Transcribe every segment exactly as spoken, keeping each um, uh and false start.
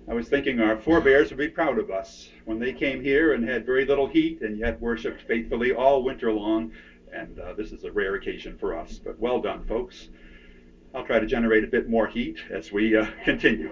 I was thinking our forebears would be proud of us when they came here and had very little heat and yet worshiped faithfully all winter long. And uh, this is a rare occasion for us. But well done, folks. I'll try to generate a bit more heat as we uh, continue.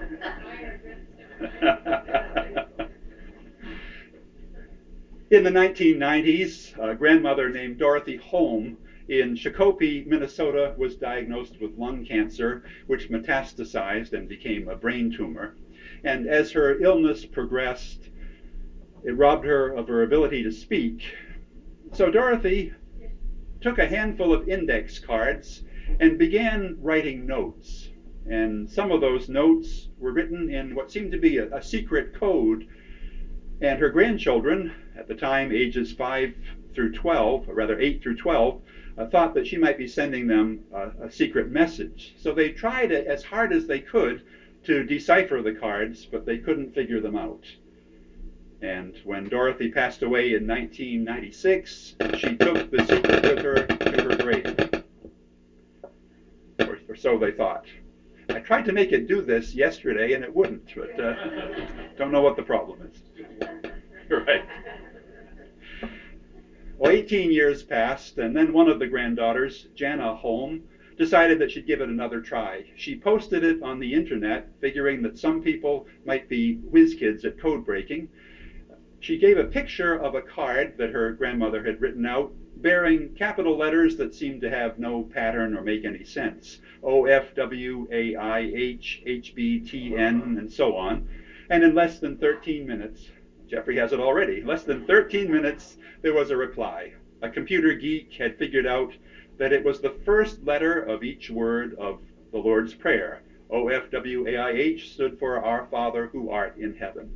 In the nineteen nineties, a grandmother named Dorothy Holm in Shakopee, Minnesota, was diagnosed with lung cancer, which metastasized and became a brain tumor. And as her illness progressed, it robbed her of her ability to speak. So Dorothy took a handful of index cards and began writing notes. And some of those notes were written in what seemed to be a, a secret code. And her grandchildren, at the time ages five through twelve, or rather eight through twelve, uh, thought that she might be sending them a, a secret message. So they tried as hard as they could to decipher the cards, but they couldn't figure them out. And when Dorothy passed away in nineteen ninety-six, she took the secret with her to her grave. Or, or so they thought. I tried to make it do this yesterday, and it wouldn't, but uh, don't know what the problem is. Right. Well, eighteen years passed, and then one of the granddaughters, Jana Holm, decided that she'd give it another try. She posted it on the internet, figuring that some people might be whiz kids at code breaking. She gave a picture of a card that her grandmother had written out, bearing capital letters that seemed to have no pattern or make any sense. O, F, W, A, I, H, H, B, T, N, and so on. And in less than thirteen minutes, Jeffrey has it already, less than thirteen minutes, there was a reply. A computer geek had figured out that it was the first letter of each word of the Lord's Prayer. O, F, W, A, I, H stood for Our Father who art in heaven.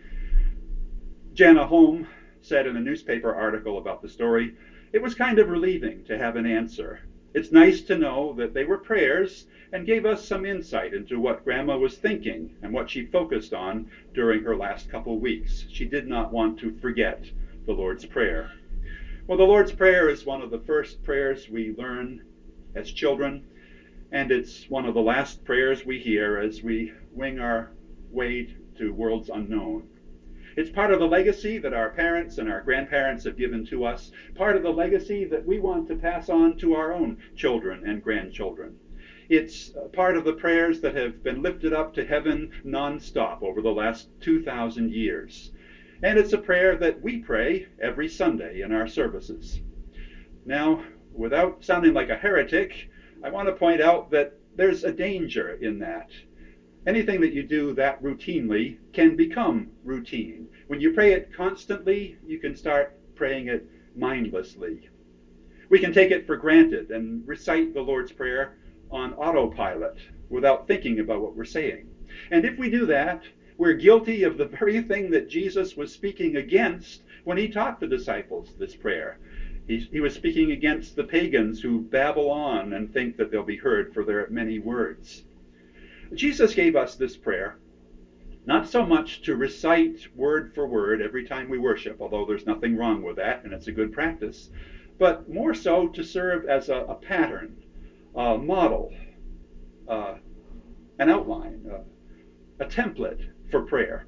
Jana Holm said in a newspaper article about the story, it was kind of relieving to have an answer. It's nice to know that they were prayers and gave us some insight into what Grandma was thinking and what she focused on during her last couple weeks. She did not want to forget the Lord's Prayer. Well, the Lord's Prayer is one of the first prayers we learn as children, and it's one of the last prayers we hear as we wing our way to worlds unknown. It's part of the legacy that our parents and our grandparents have given to us, part of the legacy that we want to pass on to our own children and grandchildren. It's part of the prayers that have been lifted up to heaven nonstop over the last two thousand years. And it's a prayer that we pray every Sunday in our services. Now, without sounding like a heretic, I want to point out that there's a danger in that. Anything that you do that routinely can become routine. When you pray it constantly, you can start praying it mindlessly. We can take it for granted and recite the Lord's Prayer on autopilot without thinking about what we're saying. And if we do that, we're guilty of the very thing that Jesus was speaking against when he taught the disciples this prayer. He, he was speaking against the pagans who babble on and think that they'll be heard for their many words. Jesus gave us this prayer, not so much to recite word for word every time we worship, although there's nothing wrong with that, and it's a good practice, but more so to serve as a, a pattern, a model, uh, an outline, uh, a template for prayer.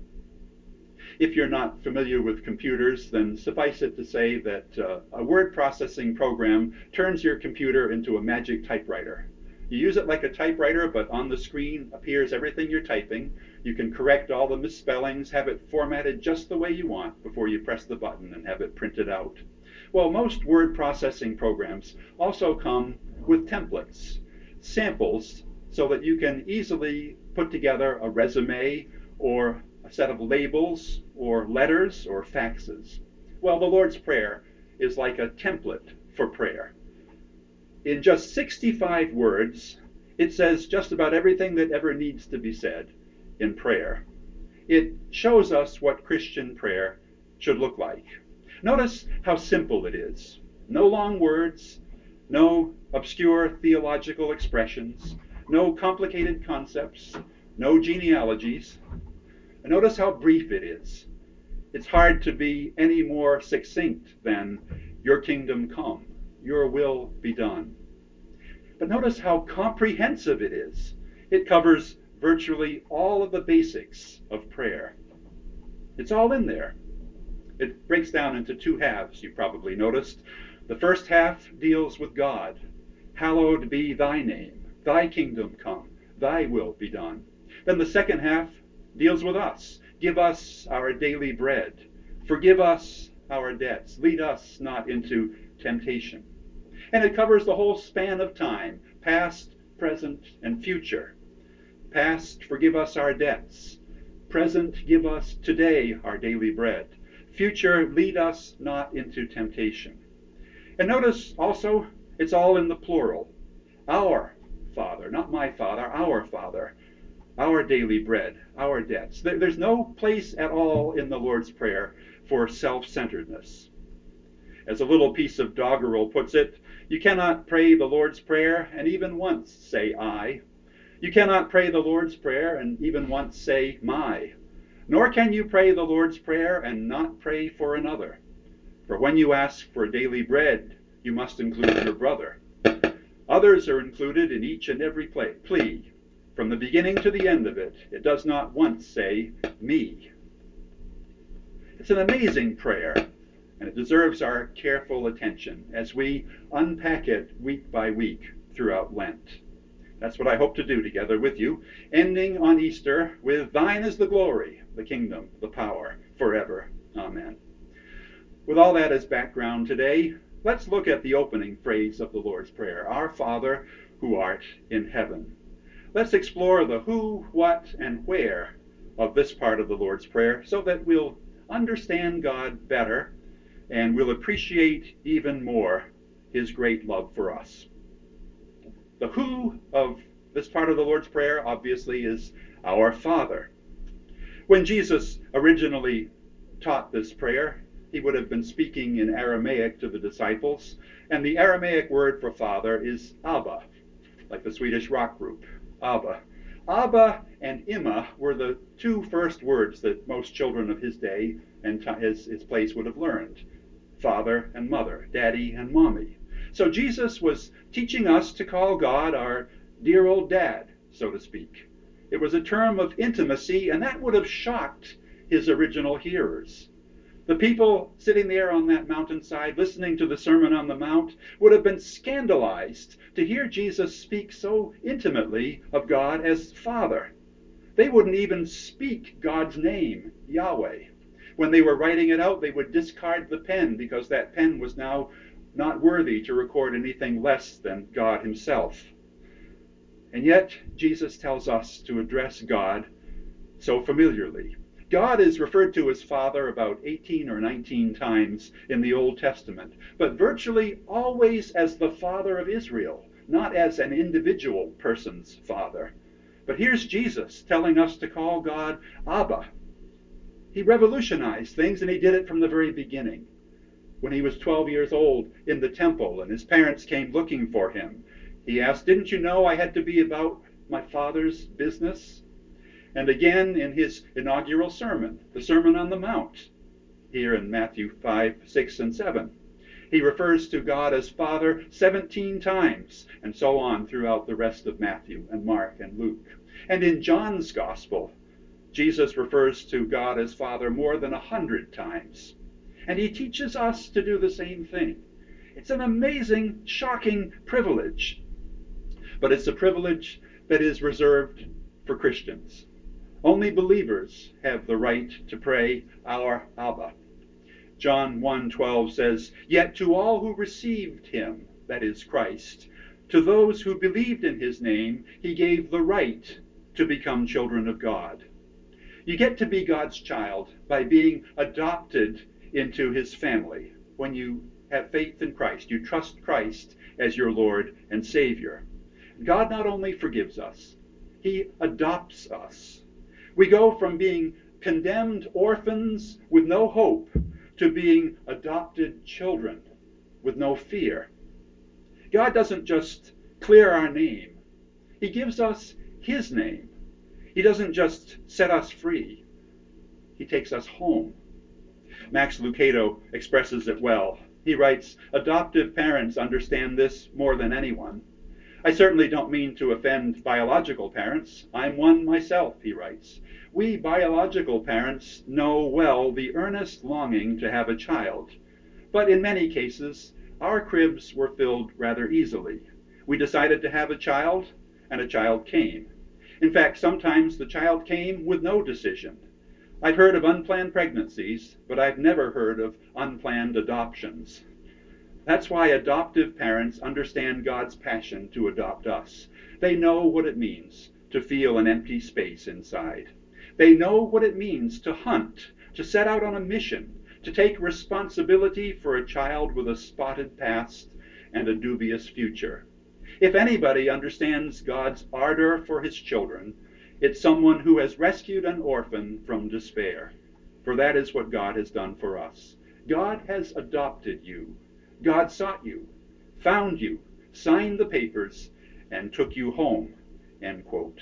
If you're not familiar with computers, then suffice it to say that uh, a word processing program turns your computer into a magic typewriter. You use it like a typewriter, but on the screen appears everything you're typing. You can correct all the misspellings, have it formatted just the way you want before you press the button and have it printed out. Well, most word processing programs also come with templates, samples, so that you can easily put together a resume or a set of labels or letters or faxes. Well, the Lord's Prayer is like a template for prayer. In just sixty-five words, it says just about everything that ever needs to be said in prayer. It shows us what Christian prayer should look like. Notice how simple it is. No long words, no obscure theological expressions, no complicated concepts, no genealogies. And notice how brief it is. It's hard to be any more succinct than your kingdom come, your will be done. But notice how comprehensive it is. It covers virtually all of the basics of prayer. It's all in there. It breaks down into two halves, you probably noticed. The first half deals with God. Hallowed be thy name. Thy kingdom come. Thy will be done. Then the second half deals with us. Give us our daily bread. Forgive us our debts. Lead us not into temptation. And it covers the whole span of time, past, present, and future. Past, forgive us our debts. Present, give us today our daily bread. Future, lead us not into temptation. And notice also, it's all in the plural. Our Father, not my Father, our Father, our daily bread, our debts. There's no place at all in the Lord's Prayer for self-centeredness. As a little piece of doggerel puts it, you cannot pray the Lord's Prayer and even once say I. You cannot pray the Lord's Prayer and even once say my. Nor can you pray the Lord's Prayer and not pray for another. For when you ask for daily bread, you must include your brother. Others are included in each and every plea. From the beginning to the end of it, it does not once say me. It's an amazing prayer, and it deserves our careful attention as we unpack it week by week throughout Lent. That's what I hope to do together with you, ending on Easter with thine is the glory, the kingdom, the power, forever. Amen. With all that as background today, let's look at the opening phrase of the Lord's Prayer, Our Father, who art in heaven. Let's explore the who, what, and where of this part of the Lord's Prayer so that we'll understand God better and we'll appreciate even more his great love for us. The who of this part of the Lord's Prayer, obviously, is our Father. When Jesus originally taught this prayer, he would have been speaking in Aramaic to the disciples, and the Aramaic word for father is Abba, like the Swedish rock group, Abba. Abba and Imma were the two first words that most children of his day and his, his place would have learned. Father and mother, daddy and mommy. So Jesus was teaching us to call God our dear old dad, so to speak. It was a term of intimacy, and that would have shocked his original hearers. The people sitting there on that mountainside listening to the Sermon on the Mount would have been scandalized to hear Jesus speak so intimately of God as Father. They wouldn't even speak God's name, Yahweh. When they were writing it out, they would discard the pen because that pen was now not worthy to record anything less than God himself. And yet, Jesus tells us to address God so familiarly. God is referred to as Father about eighteen or nineteen times in the Old Testament, but virtually always as the Father of Israel, not as an individual person's father. But here's Jesus telling us to call God Abba. He revolutionized things, and he did it from the very beginning. When he was twelve years old in the temple and his parents came looking for him, he asked, "Didn't you know I had to be about my Father's business?" And again in his inaugural sermon, the Sermon on the Mount, here in Matthew five, six, and seven. He refers to God as Father seventeen times, and so on throughout the rest of Matthew and Mark and Luke. And in John's Gospel, Jesus refers to God as Father more than a hundred times. And he teaches us to do the same thing. It's an amazing, shocking privilege. But it's a privilege that is reserved for Christians. Only believers have the right to pray, Our Abba. John one twelve says, "Yet to all who received him," that is Christ, "to those who believed in his name, he gave the right to become children of God." You get to be God's child by being adopted into his family. When you have faith in Christ, you trust Christ as your Lord and Savior. God not only forgives us, he adopts us. We go from being condemned orphans with no hope to being adopted children with no fear. God doesn't just clear our name. He gives us his name. He doesn't just set us free. He takes us home. Max Lucado expresses it well. He writes, "Adoptive parents understand this more than anyone. I certainly don't mean to offend biological parents. I'm one myself, he writes. We biological parents know well the earnest longing to have a child, but in many cases, our cribs were filled rather easily. We decided to have a child, and a child came. In fact, sometimes the child came with no decision. I've heard of unplanned pregnancies, but I've never heard of unplanned adoptions. That's why adoptive parents understand God's passion to adopt us. They know what it means to feel an empty space inside. They know what it means to hunt, to set out on a mission, to take responsibility for a child with a spotted past and a dubious future. If anybody understands God's ardor for his children, it's someone who has rescued an orphan from despair. For that is what God has done for us. God has adopted you. God sought you, found you, signed the papers, and took you home, end quote.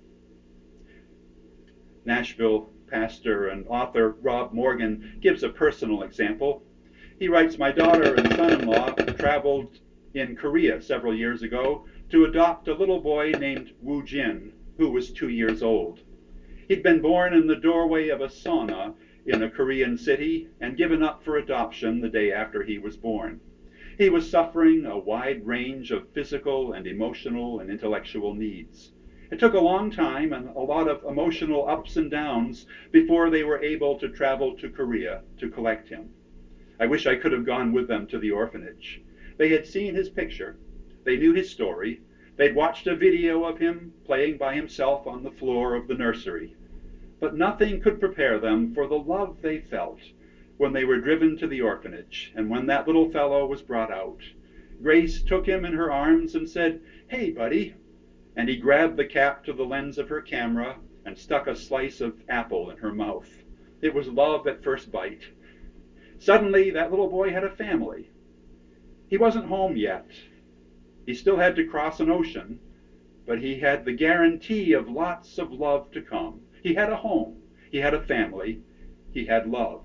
Nashville pastor and author Rob Morgan gives a personal example. He writes, my daughter and son-in-law traveled in Korea several years ago to adopt a little boy named Woo Jin, who was two years old. He'd been born in the doorway of a sauna in a Korean city and given up for adoption the day after he was born. He was suffering a wide range of physical and emotional and intellectual needs. It took a long time and a lot of emotional ups and downs before they were able to travel to Korea to collect him. I wish I could have gone with them to the orphanage. They had seen his picture. They knew his story. They'd watched a video of him playing by himself on the floor of the nursery. But nothing could prepare them for the love they felt when they were driven to the orphanage and when that little fellow was brought out. Grace took him in her arms and said, hey, buddy. And he grabbed the cap to the lens of her camera and stuck a slice of apple in her mouth. It was love at first bite. Suddenly, that little boy had a family. He wasn't home yet. He still had to cross an ocean, but he had the guarantee of lots of love to come. He had a home. He had a family. He had love.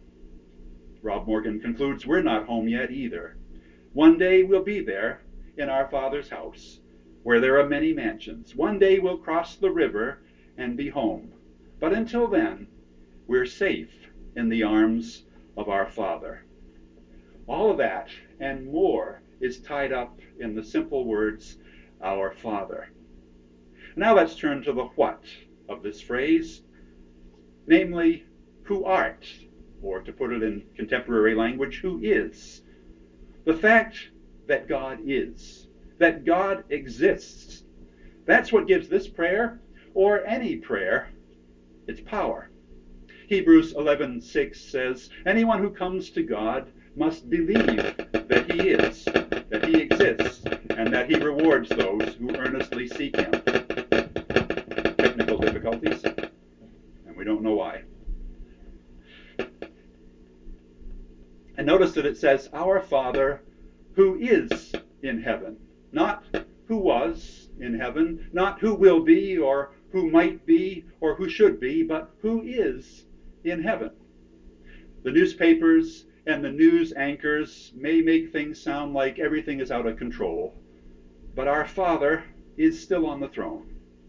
Rob Morgan concludes, we're not home yet either. One day we'll be there in our Father's house, where there are many mansions. One day we'll cross the river and be home. But until then, we're safe in the arms of our Father. All of that and more is tied up in the simple words, our Father. Now let's turn to the what of this phrase, namely, who art, or to put it in contemporary language, who is. The fact that God is, that God exists, that's what gives this prayer, or any prayer, its power. Hebrews eleven six says, anyone who comes to God must believe that he is, that he exists, and that he rewards those who earnestly seek him. Technical difficulties, and we don't know why. And notice that it says, our Father who is in heaven, not who was in heaven, not who will be or who might be or who should be, but who is in heaven. The newspapers and the news anchors may make things sound like everything is out of control, but our Father is still on the throne.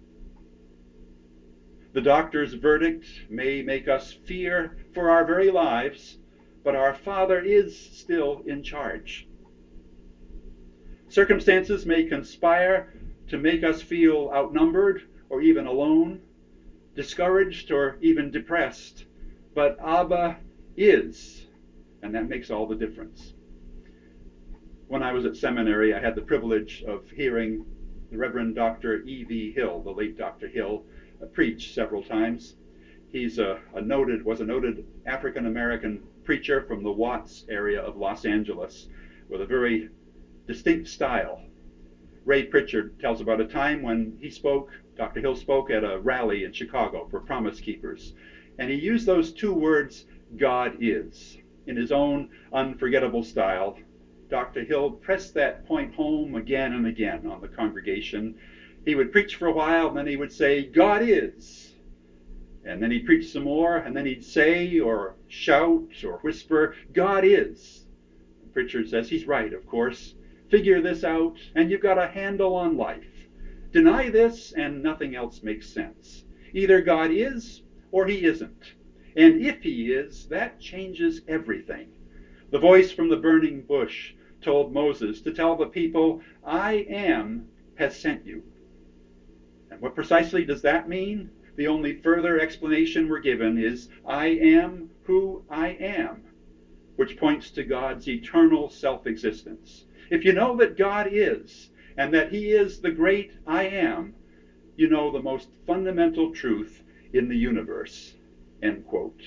The doctor's verdict may make us fear for our very lives, but our Father is still in charge. Circumstances may conspire to make us feel outnumbered or even alone, discouraged or even depressed, but Abba is, and that makes all the difference. When I was at seminary, I had the privilege of hearing the Reverend Doctor E V Hill, the late Doctor Hill, uh, preach several times. He's a, a noted, was a noted African-American preacher from the Watts area of Los Angeles with a very distinct style. Ray Pritchard tells about a time when he spoke, Doctor Hill spoke at a rally in Chicago for Promise Keepers, and he used those two words, God is, in his own unforgettable style. Doctor Hill pressed that point home again and again on the congregation. He would preach for a while, and then he would say, God is. And then he'd preach some more, and then he'd say or shout or whisper, God is. Pritchard says he's right, of course, Figure this out, and you've got a handle on life. Deny this, and nothing else makes sense. Either God is or he isn't. And if he is, that changes everything. The voice from the burning bush told Moses to tell the people, I am has sent you. And what precisely does that mean? The only further explanation we're given is, I am who I am, which points to God's eternal self-existence. If you know that God is, and that he is the great I am, you know the most fundamental truth in the universe. End quote.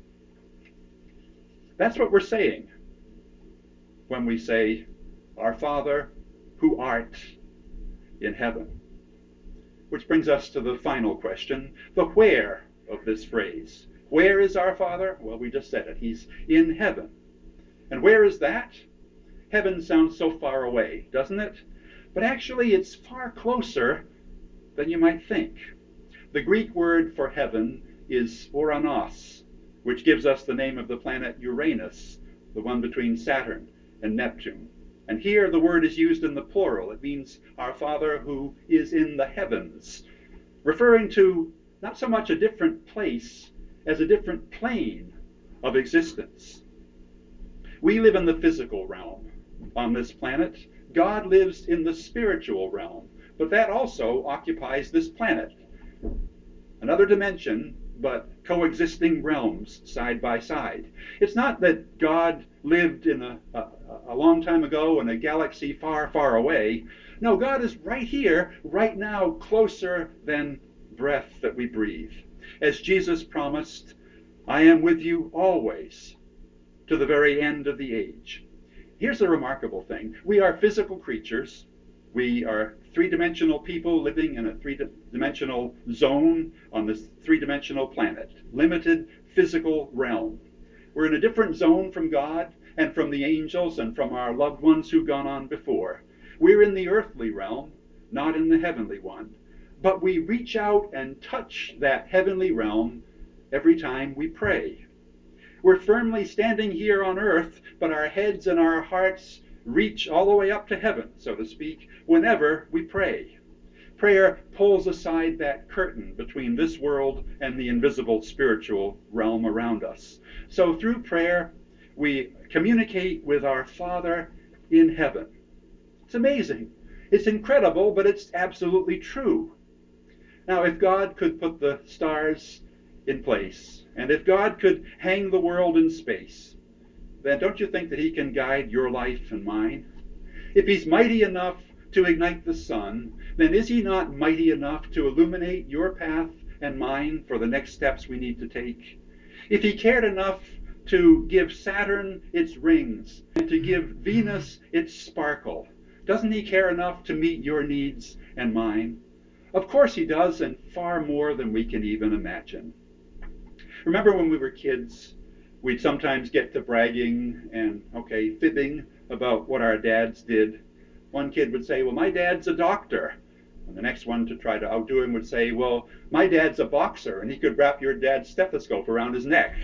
That's what we're saying when we say, Our Father, who art in heaven. Which brings us to the final question, the where of this phrase. Where is our Father? Well, we just said it. He's in heaven. And where is that? Heaven sounds so far away, doesn't it? But actually, it's far closer than you might think. The Greek word for heaven is Uranos, which gives us the name of the planet Uranus, the one between Saturn and Neptune. And here the word is used in the plural. It means our Father who is in the heavens, referring to not so much a different place as a different plane of existence. We live in the physical realm on this planet. God lives in the spiritual realm, but that also occupies this planet. Another dimension, but coexisting realms side by side. It's not that God lived in a, a, a long time ago in a galaxy far, far away. No, God is right here, right now, closer than breath that we breathe. As Jesus promised, I am with you always, to the very end of the age. Here's the remarkable thing. We are physical creatures. We are three-dimensional people living in a three-dimensional zone on this three-dimensional planet, limited physical realm. We're in a different zone from God and from the angels and from our loved ones who've gone on before. We're in the earthly realm, not in the heavenly one. But we reach out and touch that heavenly realm every time we pray. We're firmly standing here on earth, but our heads and our hearts reach all the way up to heaven, so to speak, whenever we pray. Prayer pulls aside that curtain between this world and the invisible spiritual realm around us. So through prayer, we communicate with our Father in heaven. It's amazing. It's incredible, but it's absolutely true. Now, if God could put the stars in place, and if God could hang the world in space, then don't you think that he can guide your life and mine? If he's mighty enough to ignite the sun, then is he not mighty enough to illuminate your path and mine for the next steps we need to take? If he cared enough to give Saturn its rings and to give Venus its sparkle, doesn't he care enough to meet your needs and mine? Of course he does, and far more than we can even imagine. Remember when we were kids, we'd sometimes get to bragging and, okay, fibbing about what our dads did. One kid would say, well, my dad's a doctor. And the next one, to try to outdo him, would say, well, my dad's a boxer, and he could wrap your dad's stethoscope around his neck.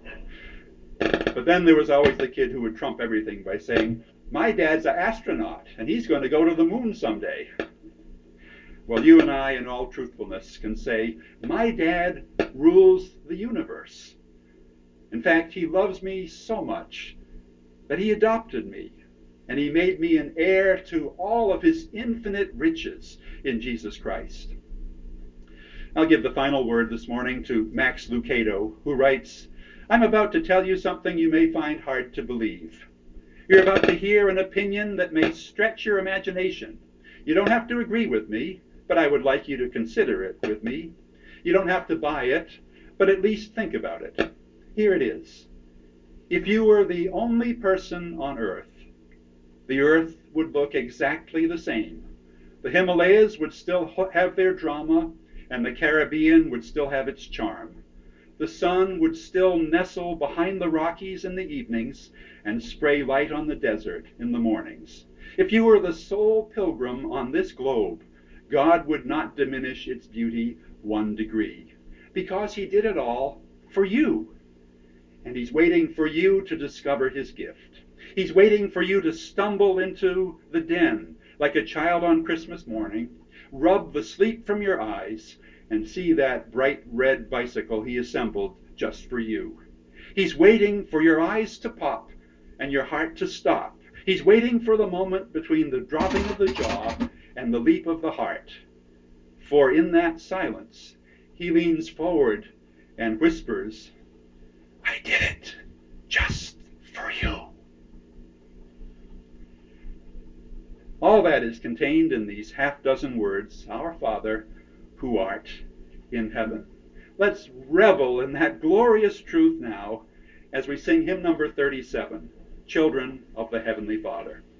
But then there was always the kid who would trump everything by saying, my dad's an astronaut, and he's going to go to the moon someday. Well, you and I, in all truthfulness, can say, my dad rules the universe. In fact, he loves me so much that he adopted me, and he made me an heir to all of his infinite riches in Jesus Christ. I'll give the final word this morning to Max Lucado, who writes, I'm about to tell you something you may find hard to believe. You're about to hear an opinion that may stretch your imagination. You don't have to agree with me, but I would like you to consider it with me. You don't have to buy it, but at least think about it. Here it is. If you were the only person on Earth, the Earth would look exactly the same. The Himalayas would still have their drama, and the Caribbean would still have its charm. The sun would still nestle behind the Rockies in the evenings and spray light on the desert in the mornings. If you were the sole pilgrim on this globe, God would not diminish its beauty one degree, because he did it all for you. And he's waiting for you to discover his gift. He's waiting for you to stumble into the den like a child on Christmas morning, rub the sleep from your eyes, and see that bright red bicycle he assembled just for you. He's waiting for your eyes to pop and your heart to stop. He's waiting for the moment between the dropping of the jaw and the leap of the heart. For in that silence, he leans forward and whispers, "I did it just for you." All that is contained in these half dozen words, "Our Father, who art in heaven." Let's revel in that glorious truth now as we sing hymn number thirty-seven, Children of the Heavenly Father.